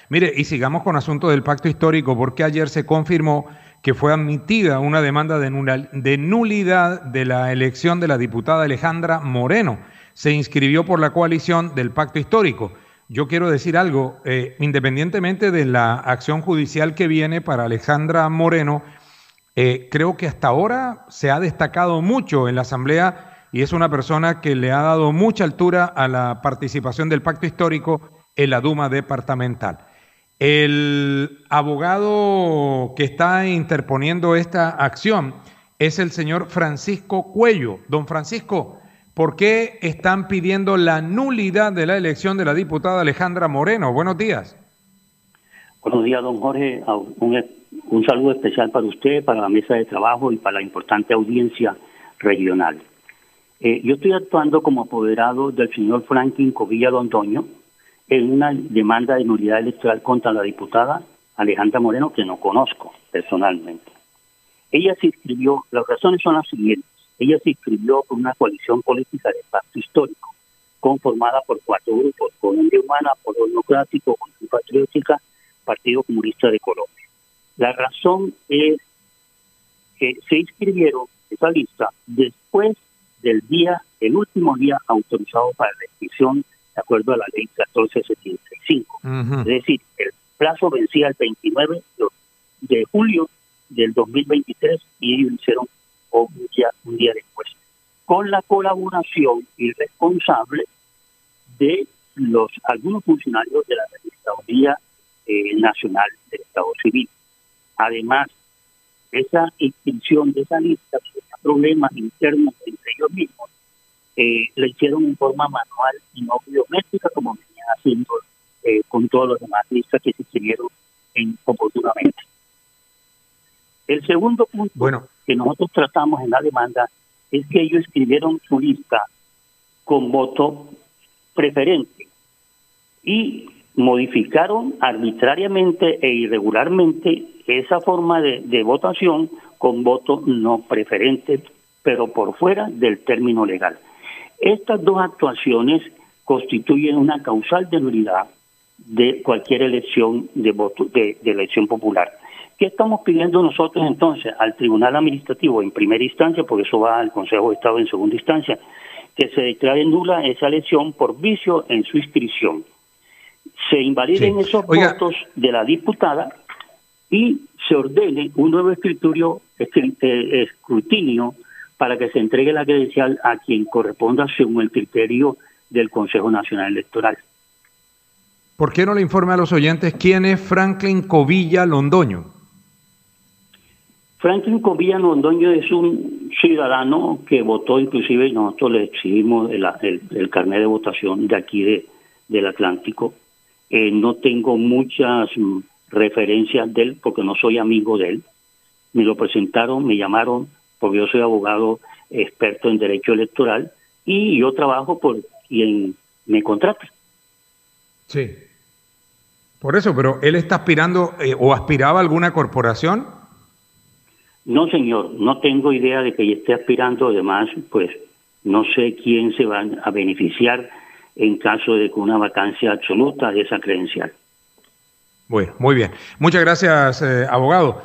Mire, y sigamos con asunto del pacto histórico, porque ayer se confirmó que fue admitida una demanda de nulidad de la elección de la diputada Alejandra Moreno. Se inscribió por la coalición del pacto histórico. Yo quiero decir algo, independientemente de la acción judicial que viene para Alejandra Moreno, creo que hasta ahora se ha destacado mucho en la Asamblea y es una persona que le ha dado mucha altura a la participación del pacto histórico en la Duma departamental. El abogado que está interponiendo esta acción es el señor Francisco Cuello. Don Francisco, ¿por qué están pidiendo la nulidad de la elección de la diputada Alejandra Moreno? Buenos días. Buenos días, don Jorge. Un saludo especial para usted, para la mesa de trabajo y para la importante audiencia regional. Yo estoy actuando como apoderado del señor Franklin Covilla Londoño en una demanda de nulidad electoral contra la diputada Alejandra Moreno, que no conozco personalmente. Ella se inscribió, las razones son las siguientes. Ella se inscribió por una coalición política de pacto histórico, conformada por 4 grupos: Colombia Humana, Polo Democrático, Unión Patriótica, Partido Comunista de Colombia. La razón es que se inscribieron esa lista después del el último día autorizado para la inscripción de acuerdo a la ley 1475. Es decir, el plazo vencía el 29 de julio del 2023 y ellos hicieron un día después, con la colaboración irresponsable de algunos funcionarios de la Registraduría Nacional del Estado Civil. Además, esa inscripción de esa lista tenía problemas internos entre ellos mismos. Le hicieron en forma manual y no biométrica, como venían haciendo con todos los demás listas que se inscribieron oportunamente. El segundo punto que nosotros tratamos en la demanda es que ellos escribieron su lista con voto preferente y modificaron arbitrariamente e irregularmente esa forma de votación con voto no preferente, pero por fuera del término legal. Estas dos actuaciones constituyen una causal de nulidad de cualquier elección de voto de elección popular. ¿Qué estamos pidiendo nosotros entonces al Tribunal Administrativo en primera instancia, porque eso va al Consejo de Estado en segunda instancia? Que se declare nula esa elección por vicio en su inscripción. Se invaliden esos votos de la diputada y se ordene un nuevo escrutinio para que se entregue la credencial a quien corresponda según el criterio del Consejo Nacional Electoral. ¿Por qué no le informa a los oyentes quién es Franklin Covilla Londoño? Franklin Covilla Londoño es un ciudadano que votó, inclusive nosotros le exhibimos el carnet de votación de aquí del Atlántico. No tengo muchas referencias de él porque no soy amigo de él. Me lo presentaron, me llamaron porque yo soy abogado experto en derecho electoral y yo trabajo por quien me contrata. Sí. Por eso, pero ¿él está aspirando o aspiraba a alguna corporación? No, señor, no tengo idea de que esté aspirando. Además, pues no sé quién se va a beneficiar en caso de que una vacancia absoluta de esa credencial. Bueno, muy bien. Muchas gracias, abogado.